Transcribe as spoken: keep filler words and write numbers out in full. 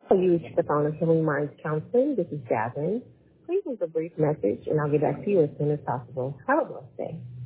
You reached the phone of Healing Minds Counseling. This is Jasmine. Please leave a brief message, and I'll get back to you as soon as possible. Have a blessed day.